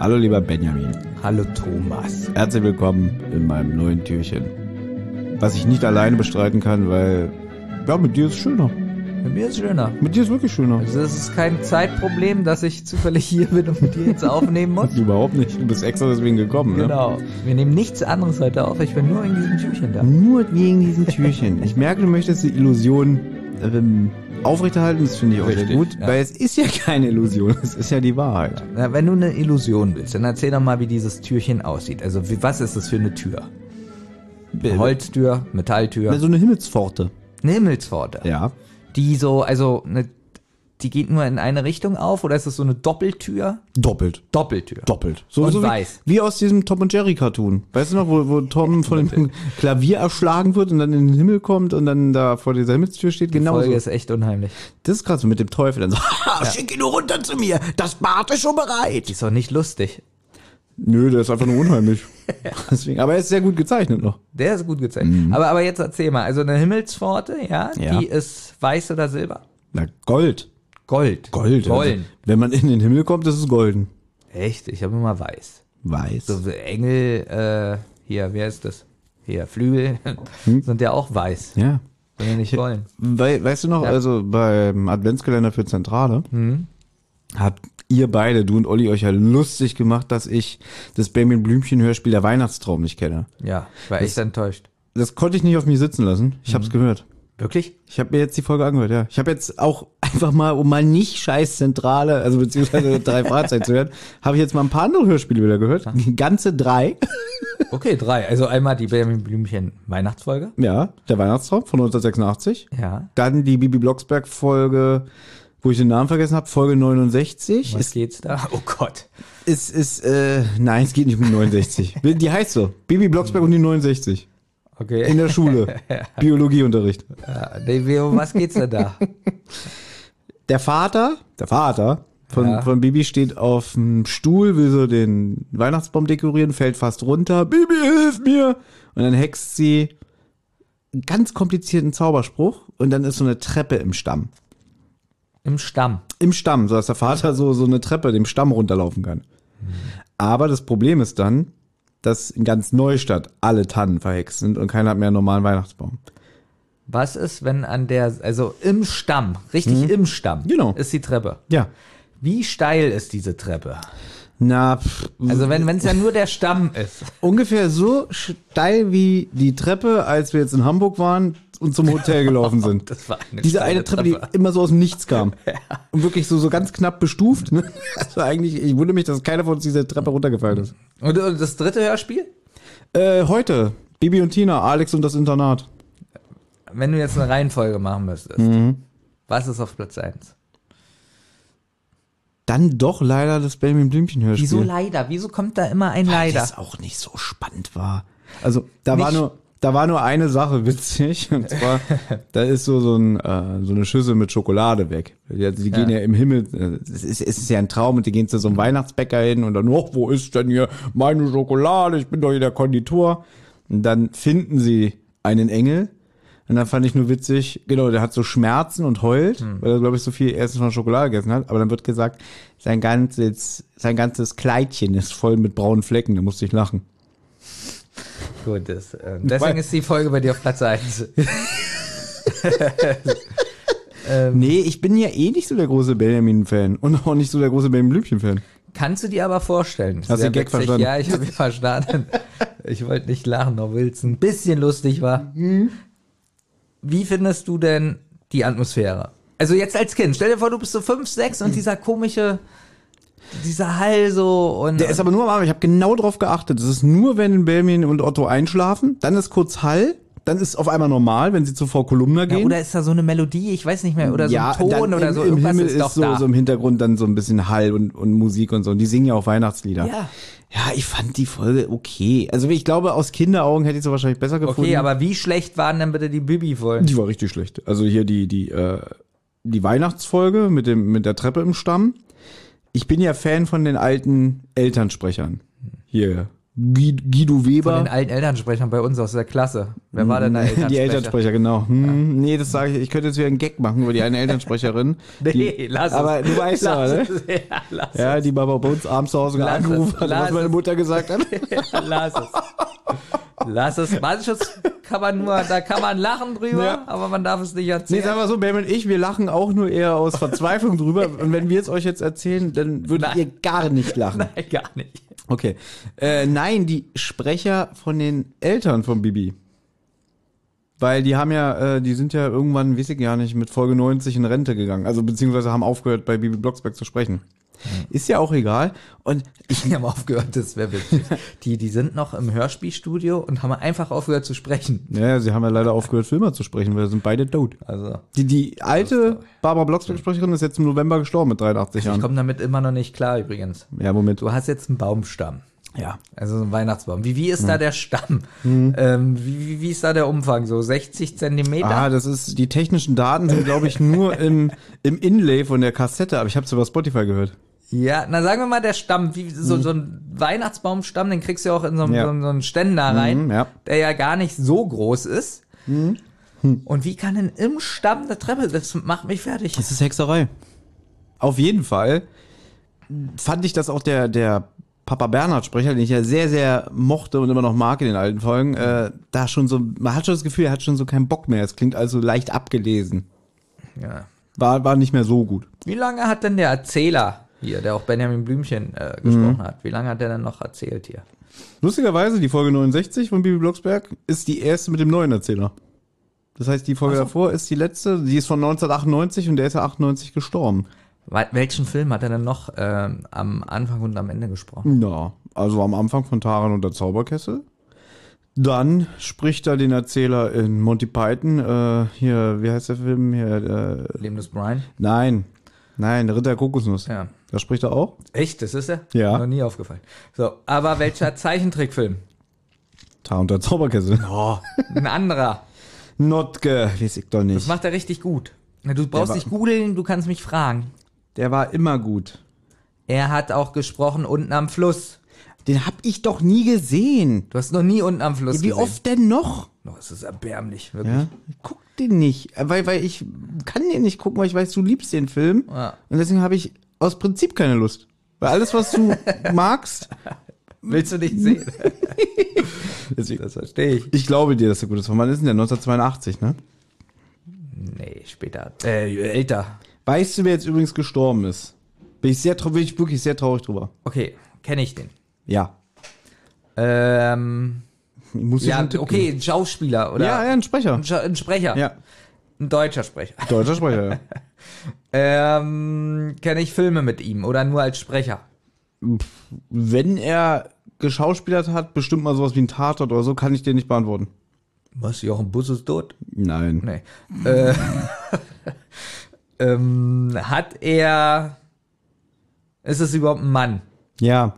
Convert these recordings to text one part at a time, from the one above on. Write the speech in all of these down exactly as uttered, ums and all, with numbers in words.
Hallo lieber Benjamin. Hallo Thomas. Herzlich willkommen in meinem neuen Türchen. Was ich nicht alleine bestreiten kann, weil, ja, mit dir ist es schöner. Mit mir ist es schöner. Mit dir ist es wirklich schöner. Also es ist kein Zeitproblem, dass ich zufällig hier bin und mit dir jetzt aufnehmen muss. Überhaupt nicht. Du bist extra deswegen gekommen, ne? Genau. Wir nehmen nichts anderes heute auf. Ich bin nur wegen diesem Türchen da. Nur wegen diesem Türchen. Ich merke, du möchtest die Illusion ähm, aufrechterhalten. Das finde ich auch Richtig, sehr gut. ja. Weil es ist ja keine Illusion. Es ist ja die Wahrheit. Na, wenn du eine Illusion willst, dann erzähl doch mal, wie dieses Türchen aussieht. Also wie, was ist das für eine Tür? Eine Holztür, Metalltür, So eine Himmelspforte. eine Himmelspforte. Ja. Die so, also eine, die geht nur in eine Richtung auf oder ist das so eine Doppeltür? Doppelt. Doppeltür. Doppelt. So, Und so wie, weiß. wie aus diesem Tom und Jerry Cartoon. Weißt du noch, wo, wo Tom von dem Klavier erschlagen wird und dann in den Himmel kommt und dann da vor dieser Himmelstür steht? Die Genau Folge so. ist echt unheimlich. Das ist gerade so mit dem Teufel. Dann so, ja. Schick ihn nur runter zu mir. Das Bad ist schon bereit. Die ist doch nicht lustig. Nö, der ist einfach nur unheimlich. Deswegen, aber er ist sehr gut gezeichnet noch. Der ist gut gezeichnet. Aber, aber jetzt erzähl mal, also eine Himmelspforte, ja, Ja. die ist weiß oder silber? Na, Gold. Gold. Gold. Golden. Also, wenn man in den Himmel kommt, ist es golden. Echt? Ich habe immer weiß. Weiß. So Engel, äh, hier, wer ist das? Hier, Flügel, sind ja auch weiß. Ja. Wenn wir nicht wollen. We weißt du noch, Ja. also beim Adventskalender für Zentrale habt ihr beide, du und Olli, euch ja lustig gemacht, dass ich das Benjamin Blümchen Hörspiel Der Weihnachtstraum nicht kenne. Ja, ich war echt enttäuscht. Das konnte ich nicht auf mich sitzen lassen. Ich hab's gehört. Wirklich? Ich habe mir jetzt die Folge angehört, ja. Ich habe jetzt auch einfach mal, um mal nicht scheiß Zentrale, also beziehungsweise drei Fahrzeuge zu hören, habe ich jetzt mal ein paar andere Hörspiele wieder gehört. Ganze drei. Okay, drei. Also einmal die Benjamin Blümchen Weihnachtsfolge. Ja, Der Weihnachtstraum von neunzehnhundertsechsundachtzig. Ja. Dann die Bibi Blocksberg Folge, wo ich den Namen vergessen habe, Folge neunundsechzig. Was Ist, geht's da? Oh Gott. ist, ist, äh, nein, es geht nicht um die neunundsechzig. Die heißt so. Bibi Blocksberg und die neunundsechzig. Okay. In der Schule. Biologieunterricht. Ja, nee, wie- um was geht's denn da? Der Vater, der Vater von, Ja. von Bibi steht auf dem Stuhl, will so den Weihnachtsbaum dekorieren, fällt fast runter. Bibi, hilf mir! Und dann hext sie einen ganz komplizierten Zauberspruch und dann ist so eine Treppe im Stamm. Im Stamm. Im Stamm, so dass der Vater so, so eine Treppe dem Stamm runterlaufen kann. Aber das Problem ist dann, dass in ganz Neustadt alle Tannen verhext sind und keiner hat mehr einen normalen Weihnachtsbaum. Was ist, wenn an der, also im Stamm, richtig im Stamm, Genau. ist die Treppe. Ja. Wie steil ist diese Treppe? Na, pff, Also wenn es ja nur der Stamm ist. ungefähr so steil wie die Treppe, als wir jetzt in Hamburg waren und zum Hotel gelaufen sind. Das war eine Diese steile eine Treppe, die immer so aus dem Nichts kam. Und wirklich so, so ganz knapp bestuft. Ne? Also eigentlich, ich wundere mich, dass keiner von uns diese Treppe runtergefallen ist. Und, und das dritte Hörspiel? Äh, heute, Bibi und Tina, Alex und das Internat. Wenn du jetzt eine Reihenfolge machen müsstest, was ist auf Platz eins? Dann doch leider das Benjamin Blümchen Hörspiel. Wieso leider? Wieso kommt da immer ein Weil Leider? das auch nicht so spannend war. Also da war Nicht- nur da war nur eine Sache witzig und zwar da ist so so, ein, äh, so eine Schüssel mit Schokolade weg. Die, die gehen ja im Himmel, äh, es ist, es ist ja ein Traum und die gehen zu so einem Weihnachtsbäcker hin und dann, oh, wo ist denn hier meine Schokolade? Ich bin doch hier der Konditor. Und dann finden sie einen Engel. Und dann fand ich nur witzig, genau, der hat so Schmerzen und heult, weil er, glaube ich, so viel erstens von Schokolade gegessen hat. Aber dann wird gesagt, sein ganzes, sein ganzes Kleidchen ist voll mit braunen Flecken. Da musste ich lachen. Gut, das, äh, deswegen Weil- ist die Folge bei dir auf Platz eins. Nee, ich bin ja eh nicht so der große Benjamin-Fan und auch nicht so der große Benjamin Blümchen-Fan. Kannst du dir aber vorstellen. Hast du sehr den Gag witzig. verstanden? Ja, ich habe ihn verstanden. Ich wollte nicht lachen, obwohl es ein bisschen lustig war. Wie findest du denn die Atmosphäre? Also jetzt als Kind, stell dir vor, du bist so fünf, sechs und dieser komische, dieser Hall so und... Der ist aber nur am Abend, ich habe genau drauf geachtet. Es ist nur, wenn Benjamin und Otto einschlafen, dann ist kurz Hall, dann ist auf einmal normal, wenn sie zu Frau Kolumna ja, gehen. oder ist da so eine Melodie, ich weiß nicht mehr, oder so ein Ton dann oder im, so, im irgendwas Himmel ist ist, doch so, da. so im Hintergrund dann so ein bisschen Hall und, und Musik und so. Und die singen ja auch Weihnachtslieder. Ja. Ja, ich fand die Folge okay. Also ich glaube, aus Kinderaugen hätte ich sie wahrscheinlich besser gefunden. Okay, aber wie schlecht waren denn bitte die Bibi-Folgen? Die war richtig schlecht. Also hier die, die, äh, die Weihnachtsfolge mit dem, mit der Treppe im Stamm. Ich bin ja Fan von den alten Elternsprechern. Hier, Guido Von Weber. den alten Elternsprechern bei uns aus der Klasse. Wer war denn der Elternsprecher? Die Elternsprecher, genau. Hm, ja. Nee, das sage ich. Ich könnte jetzt wieder einen Gag machen über die eine Elternsprecherin. nee, die, lass es. Aber du weißt lass ja, es. ne? Ja, lass ja, es. die mal bei uns abends zu Hause Lass angerufen es. hat, Lass was meine es. Mutter gesagt hat. Ja, lass es. Lass es. Manches kann man nur, da kann man lachen drüber, Ja. aber man darf es nicht Nee, erzählen. sag mal so, Ben und ich, wir lachen auch nur eher aus Verzweiflung drüber. Und wenn wir es euch jetzt erzählen, dann würdet Nein. ihr gar nicht lachen. Nein, gar nicht. Okay. Äh, nein, die Sprecher von den Eltern von Bibi. Weil die haben ja, äh, die sind ja irgendwann, weiß ich gar nicht, mit Folge neunzig in Rente gegangen. Also beziehungsweise haben aufgehört, bei Bibi Blocksberg zu sprechen. Ist ja auch egal. Und Ich habe aufgehört, das wäre witzig. Die, die sind noch im Hörspielstudio und haben einfach aufgehört zu sprechen. ja, sie haben ja leider aufgehört, Filme zu sprechen, weil sie sind beide tot. Also, Die, die alte Barbara Blocksberg-Sprecherin ist jetzt im November gestorben mit dreiundachtzig ich Jahren. komme damit immer noch nicht klar übrigens. Ja, Moment. Du hast jetzt einen Baumstamm. Ja. Also so ein Weihnachtsbaum. Wie, wie ist da der Stamm? Ähm, wie, wie, wie ist da der Umfang? So sechzig Zentimeter? Ah, das ist, die technischen Daten sind, glaube ich, nur im, im Inlay von der Kassette, aber ich habe es über Spotify gehört. Ja, na sagen wir mal der Stamm, wie so, so ein Weihnachtsbaumstamm, den kriegst du ja auch in so, einen- Ja. so, einen- so einen Ständer rein, Mhm, ja. der ja gar nicht so groß ist. Und wie kann denn im Stamm eine Treppe, das macht mich fertig. Das ist Hexerei. Auf jeden Fall fand ich, dass auch der, der Papa Bernhard-Sprecher, den ich ja sehr, sehr mochte und immer noch mag in den alten Folgen, äh, da schon so, man hat schon das Gefühl, er hat schon so keinen Bock mehr. Es klingt also leicht abgelesen. Ja. War, war nicht mehr so gut. Wie lange hat denn der Erzähler hier, der auch Benjamin Blümchen äh, gesprochen hat, wie lange hat der denn noch erzählt hier? Lustigerweise, die Folge neunundsechzig von Bibi Blocksberg ist die erste mit dem neuen Erzähler. Das heißt, die Folge Ach so. davor ist die letzte, die ist von neunzehnhundertachtundneunzig und der ist ja achtundneunzig gestorben. Wel- Welchen Film hat er denn noch ähm, am Anfang und am Ende gesprochen? Ja, also am Anfang von Taran und der Zauberkessel. Dann spricht er den Erzähler in Monty Python, äh, hier, wie heißt der Film? Hier, äh, Leben des Brian? nein, nein, der Ritter der Kokosnuss. Ja. Da spricht er auch. Echt, das ist er? Ja. Noch nie aufgefallen. So, aber welcher Zeichentrickfilm? Taran und der Zauberkessel. Oh, ein anderer. Notke, weiß ich doch Das nicht. macht er richtig gut. Na, Du brauchst war- nicht googeln, du kannst mich fragen. Der war immer gut. Er hat auch gesprochen unten am Fluss. Den hab ich doch nie gesehen. Du hast noch nie unten am Fluss Wie gesehen. oft denn noch? Oh, es ist erbärmlich, wirklich. Ja, ich guck den nicht, weil, weil ich kann den nicht gucken, weil ich weiß, du liebst den Film. Ja. Und deswegen habe ich aus Prinzip keine Lust. Weil alles, was du magst, Willst du nicht sehen? deswegen, Das verstehe ich. ich glaube dir, dass der gut ist. Von wann ist denn der? neunzehnhundertzweiundachtzig, ne? Nee, später. Äh, älter. Weißt du, wer jetzt übrigens gestorben ist? Bin ich sehr, trau- bin ich wirklich sehr traurig drüber. Okay, kenne ich den. Ja. Ähm, Ich muss dir ja, einen Tipp okay, ein Schauspieler geben. oder Ja, ja, ein Sprecher. ein, Scha- ein Sprecher. Ja, Ein deutscher Sprecher. deutscher Sprecher, ja. Ähm, kenne ich Filme mit ihm oder nur als Sprecher? Wenn er geschauspielert hat, bestimmt mal sowas wie ein Tatort oder so, kann ich dir nicht beantworten. Was, Jochen Buss ist tot? Nein. Nee. äh, ähm, hat er... Ist es überhaupt ein Mann? Ja.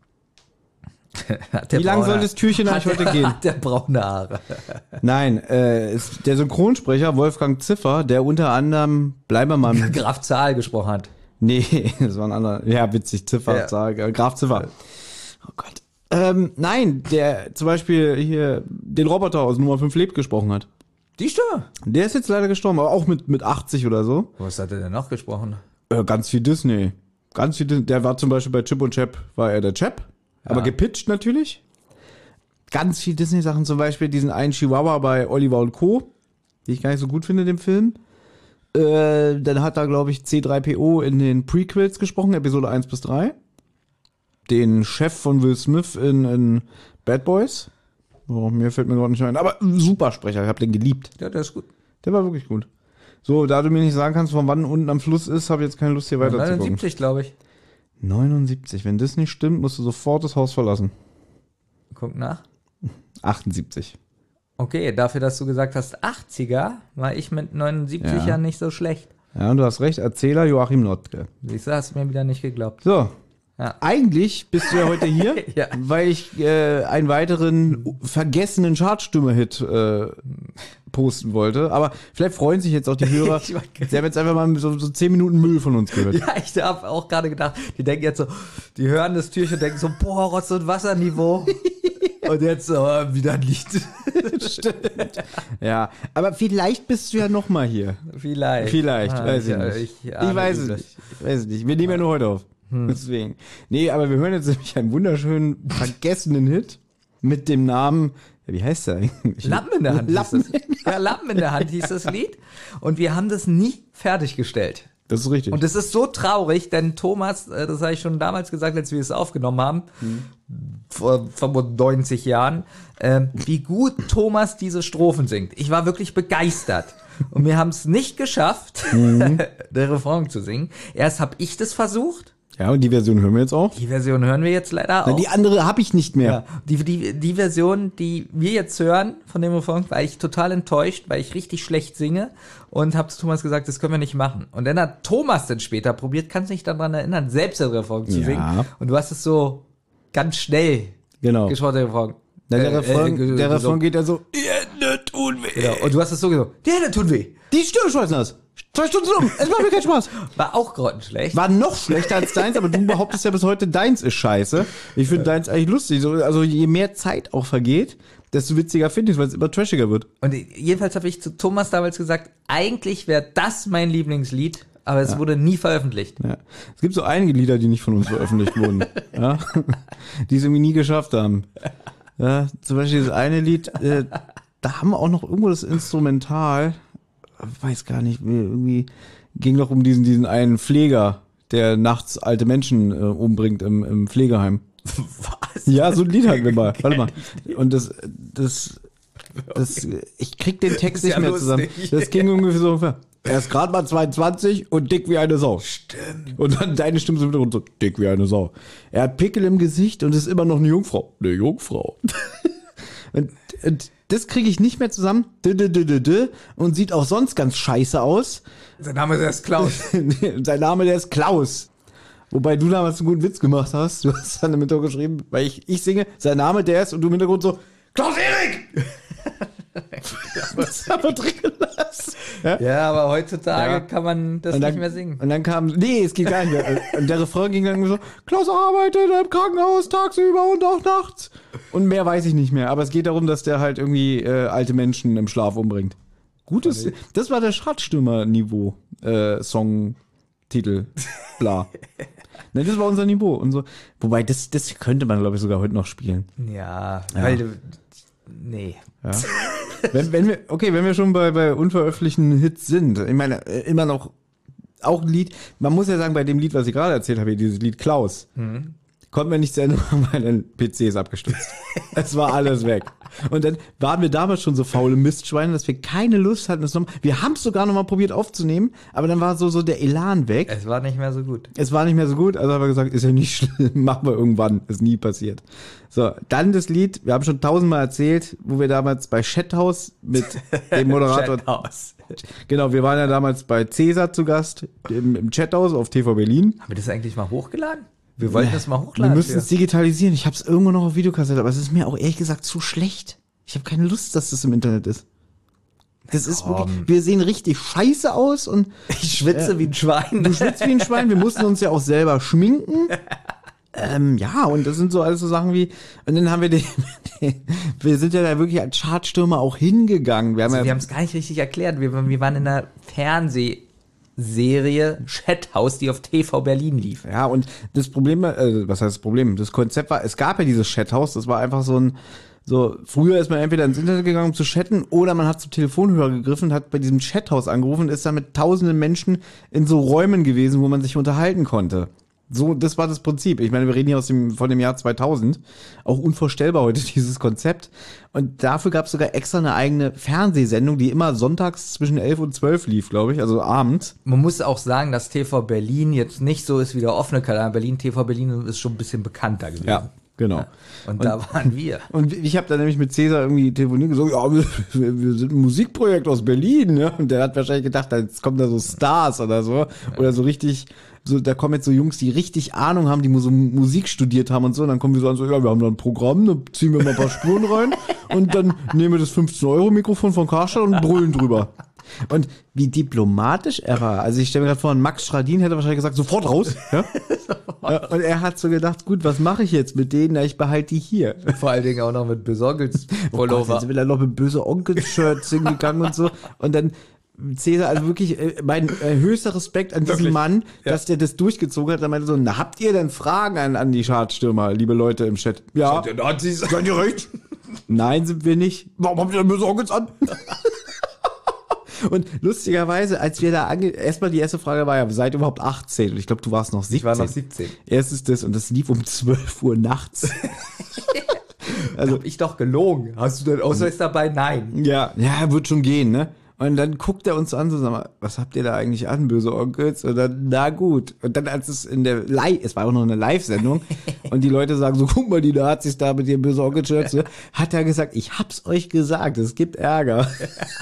Hat der Wie lang braune- soll das Türchen eigentlich hat heute der, gehen? Hat der braune Haare? Nein, äh, ist der Synchronsprecher Wolfgang Ziffer, der unter anderem, bleiben wir mal im Graf Zahl gesprochen hat. Nee, das war ein anderer. Ja, witzig, Ziffer, Ja. sag, äh, Graf Ziffer. Oh Gott. Ähm, nein, der zum Beispiel hier den Roboter aus Nummer fünf lebt gesprochen hat. Die Stimme. Der ist jetzt leider gestorben, aber auch mit, mit achtzig oder so. Was hat er denn noch gesprochen? Äh, ganz viel Disney. Ganz viel Disney. Der war zum Beispiel bei Chip und Chap, war er der Chap. Aber gepitcht natürlich. Ganz viel Disney-Sachen, zum Beispiel diesen einen Chihuahua bei Oliver und Co., die ich gar nicht so gut finde, dem Film. Äh, dann hat er, glaube ich, C drei P O in den Prequels gesprochen, Episode eins bis drei. Den Chef von Will Smith in, in Bad Boys. Oh, mir fällt mir gerade nicht ein. Aber super Sprecher, ich habe den geliebt. Ja, der ist gut. Der war wirklich gut. So, da du mir nicht sagen kannst, von wann unten am Fluss ist, habe ich jetzt keine Lust, hier weiter zu gucken. neunundsiebzig, glaube ich. neunundsiebzig. Wenn das nicht stimmt, musst du sofort das Haus verlassen. Guck nach. achtundsiebzig. Okay, dafür, dass du gesagt hast achtziger, war ich mit neunundsiebzig Ja. ja nicht so schlecht. Ja, und du hast recht, Erzähler Joachim Notke. Siehst du, hast du mir wieder nicht geglaubt. So. Ja. Eigentlich bist du ja heute hier, Ja. weil ich äh, einen weiteren vergessenen Chartstürmer-Hit äh, posten wollte. Aber vielleicht freuen sich jetzt auch die Hörer. Ich war- Sie haben jetzt einfach mal so, so zehn Minuten Müll von uns gehört. Ja, ich habe auch gerade gedacht, die denken jetzt so, die hören das Türchen und denken so, boah, Rotz- und Wasserniveau. Und jetzt oh, wieder ein Lied. Stimmt. Ja, aber vielleicht bist du ja noch mal hier. Vielleicht. Vielleicht, ah, weiß ich, ich nicht. Ich, ich weiß es nicht. Ich weiß es nicht. Wir nehmen ja nur heute auf. Hm. Deswegen. Nee, aber wir hören jetzt nämlich einen wunderschönen, vergessenen Hit mit dem Namen, ja, wie heißt der eigentlich? Lappen in der Hand Lappen. hieß das. Ja, Lappen in der Hand hieß das Lied. Und wir haben das nie fertiggestellt. Das ist richtig. Und das ist so traurig, denn Thomas, das habe ich schon damals gesagt, als wir es aufgenommen haben, hm. vor fünfundneunzig Jahren, äh, wie gut Thomas diese Strophen singt. Ich war wirklich begeistert. Und wir haben es nicht geschafft, mhm. der Refrain zu singen. Erst habe ich das versucht. Ja, und die Version hören wir jetzt auch. Die Version hören wir jetzt leider auch. Die andere habe ich nicht mehr. Ja, die, die, die Version, die wir jetzt hören von dem Refrain, war ich total enttäuscht, weil ich richtig schlecht singe und habe zu Thomas gesagt, das können wir nicht machen. Und dann hat Thomas dann später probiert, kannst dich daran erinnern, selbst den Refrain zu ja. singen. Und du hast es so ganz schnell genau. geschaut, der Refrain. Na, der äh, Refrain, äh, der so. Refrain geht ja so, die Hände tun weh. Genau. Und du hast es so gesagt, die Hände tun weh. Die Stirn schmeißen das. Zwei Stunden sind um. Es macht mir keinen Spaß. War auch grottenschlecht. War noch schlechter als deins, aber du behauptest ja bis heute, deins ist scheiße. Ich finde deins eigentlich lustig. So, also je mehr Zeit auch vergeht, desto witziger finde ich es, weil es immer trashiger wird. Und jedenfalls habe ich zu Thomas damals gesagt, eigentlich wäre das mein Lieblingslied, aber es ja. wurde nie veröffentlicht. Ja. Es gibt so einige Lieder, die nicht von uns veröffentlicht wurden. Ja? Die es irgendwie nie geschafft haben. Ja, zum Beispiel das eine Lied, äh, da haben wir auch noch irgendwo das Instrumental, weiß gar nicht, irgendwie ging noch um diesen diesen einen Pfleger, der nachts alte Menschen äh, umbringt im, im Pflegeheim. Was? Ja, so ein Lied hatten wir mal. Warte mal. Und das, das, das, ich krieg den Text nicht ja mehr lustig. zusammen. Das ging ungefähr so ungefähr. Er ist gerade mal zweiundzwanzig und dick wie eine Sau. Stimmt. Und dann deine Stimme so im Hintergrund so, dick wie eine Sau. Er hat Pickel im Gesicht und ist immer noch eine Jungfrau. Eine Jungfrau. und, und das kriege ich nicht mehr zusammen. Und sieht auch sonst ganz scheiße aus. Sein Name der ist Klaus. Sein Name der ist Klaus. Wobei du damals einen guten Witz gemacht hast. Du hast dann im Hintergrund geschrieben, weil ich, ich singe, sein Name der ist und du im Hintergrund so, Klaus Erik! Das haben wir drin gelassen. Ja? Ja, aber heutzutage ja. kann man das dann, nicht mehr singen. Und dann kam, nee, es geht gar nicht mehr. Und der Refrain ging dann so, Klaus arbeitet im Krankenhaus tagsüber und auch nachts. Und mehr weiß ich nicht mehr. Aber es geht darum, dass der halt irgendwie äh, alte Menschen im Schlaf umbringt. Gutes, das war der Schradstürmer-Niveau äh, Songtitel, bla. Ne, das war unser Niveau. Und so. Wobei, das, das könnte man, glaube ich, sogar heute noch spielen. Ja, ja. weil du, nee. Ja. wenn, wenn wir, okay, wenn wir schon bei, bei unveröffentlichten Hits sind, ich meine, immer noch auch ein Lied, man muss ja sagen, bei dem Lied, was ich gerade erzählt habe, dieses Lied Klaus, mhm. konnten wir nicht zu Ende machen, weil ein P C ist abgestürzt. Es war alles weg. Und dann waren wir damals schon so faule Mistschweine, dass wir keine Lust hatten, das nochmal, wir haben es sogar nochmal probiert aufzunehmen, aber dann war so, so der Elan weg. Es war nicht mehr so gut. Es war nicht mehr so gut, also haben wir gesagt, ist ja nicht schlimm, machen wir irgendwann, ist nie passiert. So, dann das Lied, wir haben schon tausendmal erzählt, wo wir damals bei Chathouse mit dem Moderator. Chathouse. Genau, wir waren ja damals bei Cäsar zu Gast, im, im Chathouse auf T V Berlin. Haben wir das eigentlich mal hochgeladen? Wir wollten das mal hochladen. Wir müssen es digitalisieren. Ich habe es irgendwo noch auf Videokassette, aber es ist mir auch ehrlich gesagt zu schlecht. Ich habe keine Lust, dass das im Internet ist. Das ist wirklich, wir sehen richtig scheiße aus und ich schwitze äh, wie ein Schwein. Du schwitzt wie ein Schwein. Wir mussten uns ja auch selber schminken. Ähm, ja, und das sind so alles so Sachen wie, und dann haben wir den, den wir sind ja da wirklich als Chartstürmer auch hingegangen. Wir haben also ja, wir haben es gar nicht richtig erklärt. Wir, wir waren in einer Fernseh- Serie Chathouse, die auf T V Berlin lief. Ja, und das Problem, äh, was heißt das Problem? Das Konzept war, es gab ja dieses Chathouse, das war einfach so ein, so, früher ist man entweder ins Internet gegangen, um zu chatten, oder man hat zum Telefonhörer gegriffen und hat bei diesem Chathouse angerufen und ist dann mit tausenden Menschen in so Räumen gewesen, wo man sich unterhalten konnte. So, das war das Prinzip. Ich meine, wir reden hier aus dem, von dem Jahr zweitausend. Auch unvorstellbar heute, dieses Konzept. Und dafür gab es sogar extra eine eigene Fernsehsendung, die immer sonntags zwischen elf und zwölf lief, glaube ich, also abends. Man muss auch sagen, dass T V Berlin jetzt nicht so ist wie der offene Kanal Berlin. T V Berlin ist schon ein bisschen bekannter gewesen. Ja, genau. Ja. Und, und da waren wir. Und ich habe da nämlich mit Cäsar irgendwie telefoniert und gesagt, ja, wir, wir sind ein Musikprojekt aus Berlin, ne? Und der hat wahrscheinlich gedacht, jetzt kommen da so Stars oder so. Oder so richtig, so, da kommen jetzt so Jungs, die richtig Ahnung haben, die so Musik studiert haben und so. Und dann kommen wir so an, so, ja, wir haben da ein Programm, dann ziehen wir mal ein paar Spuren rein und dann nehmen wir das fünfzehn Euro Mikrofon von Karstadt und brüllen drüber. Und wie diplomatisch er war. Also ich stelle mir gerade vor, Max Schradin hätte wahrscheinlich gesagt, sofort raus. Ja? Und er hat so gedacht, gut, was mache ich jetzt mit denen? Ja, ich behalte die hier. Vor allen Dingen auch noch mit Besorgels Oh Gott, jetzt will er noch mit böse Onkel-Shirts hingegangen und so. Und dann Cäsar, also wirklich äh, mein äh, höchster Respekt an diesen Wirklich? Mann, Ja. dass der das durchgezogen hat. Er meinte so, na, habt ihr denn Fragen an, an die Schadstürmer, liebe Leute im Chat? Ja. Seid ihr Nazis? Seid ihr recht? Nein, sind wir nicht. Warum habt ihr denn böse Onkels an? Und lustigerweise, als wir da ange... Erstmal die erste Frage war ja, seid ihr überhaupt achtzehn? Und ich glaube, du warst noch siebzehn. Ich war noch siebzehn. Erstes das und das lief um zwölf Uhr nachts. Also hab ich doch gelogen. Hast du den Ausweis dabei? Nein. Ja, ja, wird schon gehen, ne? Und dann guckt er uns an, so, sag mal, was habt ihr da eigentlich an, böse Onkels? Und dann, na gut. Und dann, als es in der Live, es war auch noch eine Live-Sendung, und die Leute sagen so, guck mal, die Nazis da mit ihren böse Onkel-Shirts, ne? Hat er gesagt, ich hab's euch gesagt, es gibt Ärger.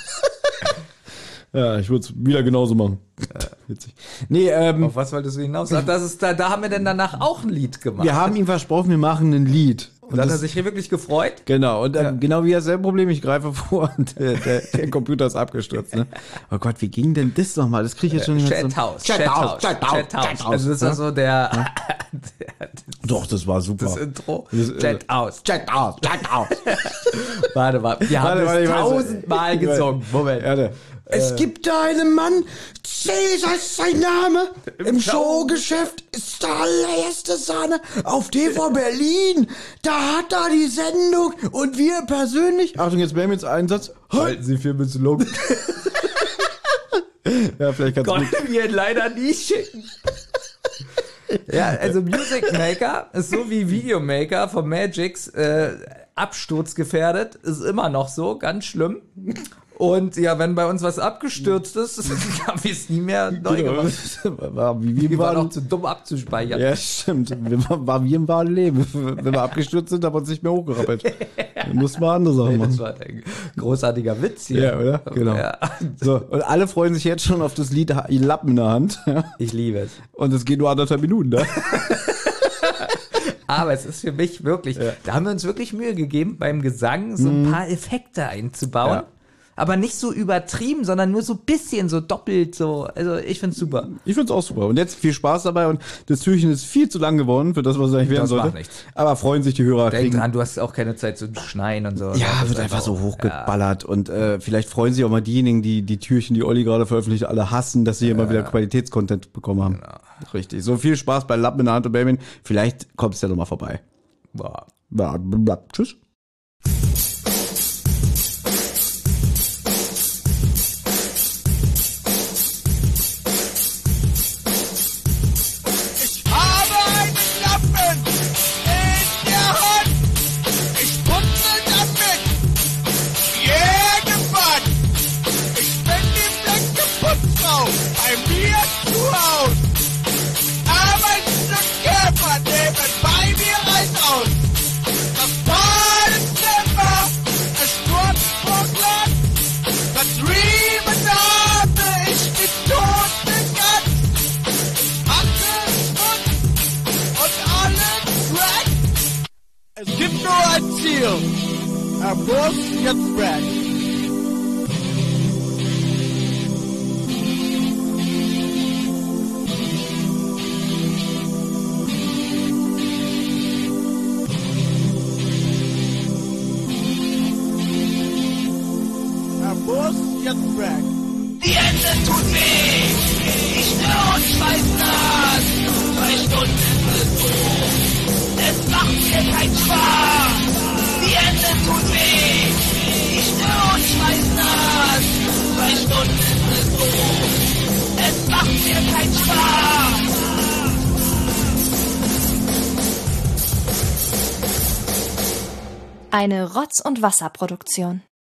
Ja, ich würde es wieder genauso machen. Witzig. Nee, ähm, Auf was wolltest du hinaus? Ach, das ist da, da haben wir denn danach auch ein Lied gemacht. wir haben ihm versprochen, wir machen ein Lied. Und dann hat er das- sich hier wirklich gefreut. Genau, und ähm, Ja. genau wie dasselbe Problem, ich greife vor und der, der, der Computer ist abgestürzt. Ne? Oh Gott, wie ging denn das nochmal? Das kriege ich jetzt schon nicht mehr so- Chathouse. Chathouse, Chathouse, Chathouse. Chathouse. Also das ist so der, der Doch, das war super. das Intro. Das, äh, Chathouse. Chathouse, Chathouse. Warte mal, wir haben Warte, warte, ich es weiß- tausendmal ich weiß- gesungen. Moment. Warte. Es gibt da einen Mann, Cäsar ist sein Name, im Showgeschäft ist der allererste Sahne, auf T V Berlin, da hat er die Sendung und wir persönlich, Achtung, jetzt wäre jetzt Einsatz, Halten Sie für misslungen. ja, vielleicht kannst du Konnten wir ihn leider nie schicken. Ja, also Music Maker ist so wie Videomaker von Magix, äh, absturzgefährdet, ist immer noch so, ganz schlimm. Und ja, wenn bei uns was abgestürzt ist, haben wir es nie mehr neu gemacht. war, wie wir Wir waren waren, auch zu dumm abzuspeichern. ja, stimmt. Wir waren, war wie im wahren Leben. Wenn wir abgestürzt sind, haben wir uns nicht mehr hochgerappelt. Dann mussten wir andere Sachen Das machen. war ein großartiger Witz hier. Ja, oder? Genau. Ja. So, und alle freuen sich jetzt schon auf das Lied Ha- Lappen in der Hand. Ja. Ich liebe es. Und es geht nur anderthalb Minuten, ne? Aber es ist für mich wirklich, da haben wir uns wirklich Mühe gegeben, beim Gesang so ein paar Effekte einzubauen. Ja. Aber nicht so übertrieben, sondern nur so ein bisschen, so doppelt, so. Also ich find's super. Ich find's auch super. Und jetzt viel Spaß dabei. Und das Türchen ist viel zu lang geworden für das, was es eigentlich werden Das sollte. macht nichts. Aber freuen sich die Hörer. Denk kriegen- dran, du hast auch keine Zeit zu schneien und so. Ja, Das wird ist einfach so auch- hochgeballert. Und äh, vielleicht freuen sich auch mal diejenigen, die die Türchen, die Olli gerade veröffentlicht, alle hassen, dass sie immer wieder Qualitätscontent bekommen haben. Richtig. So viel Spaß bei Lappen in der Hand und Baby. Vielleicht kommst du ja noch mal vorbei. Ja. Ja, bla, tschüss. Ich habe einen Lappen in der Hand. Ich putze damit jeden Mann. Ich bin die blanke Putzfrau bei mir zu Haus. Arbeitslückkäfer nehmen bei mir ein aus. Das Badezimmer ist kurz vor Glas. Vertrieben habe ich die tote Gans. Und alles weg. Es gibt nur ein Ziel. Er muss jetzt weg. Er muss jetzt weg. Die Hände tun weh, die Stirn schweißt nass, zwei Stunden ist hoch, es macht mir keinen Spaß. Die Hände tun weh, die Stirn schweißt nass, zwei Stunden ist hoch, es macht mir keinen Spaß. Eine Rotz- und Wasserproduktion.